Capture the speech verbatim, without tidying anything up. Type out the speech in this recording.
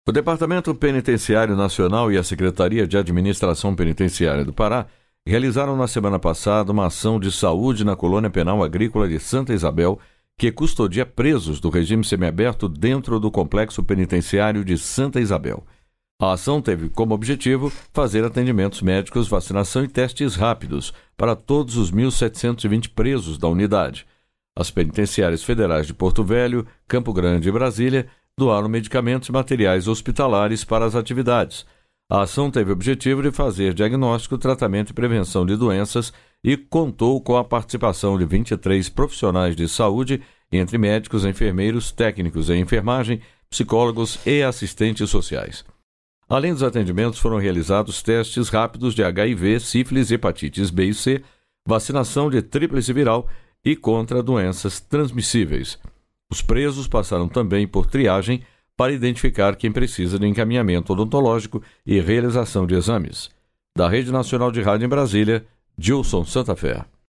O Departamento Penitenciário Nacional e a Secretaria de Administração Penitenciária do Pará realizaram na semana passada uma ação de saúde na Colônia Penal Agrícola de Santa Isabel, que custodia presos do regime semiaberto dentro do Complexo Penitenciário de Santa Isabel. A ação teve como objetivo fazer atendimentos médicos, vacinação e testes rápidos para todos os mil setecentos e vinte presos da unidade. As penitenciárias federais de Porto Velho, Campo Grande e Brasília doaram medicamentos e materiais hospitalares para as atividades. A ação teve o objetivo de fazer diagnóstico, tratamento e prevenção de doenças e contou com a participação de vinte e três profissionais de saúde, entre médicos, enfermeiros, técnicos em enfermagem, psicólogos e assistentes sociais. Além dos atendimentos, foram realizados testes rápidos de H I V, sífilis, hepatites B e C, vacinação de tríplice viral e contra doenças transmissíveis. Os presos passaram também por triagem para identificar quem precisa de encaminhamento odontológico e realização de exames. Da Rede Nacional de Rádio em Brasília, Gilson Santa Fé.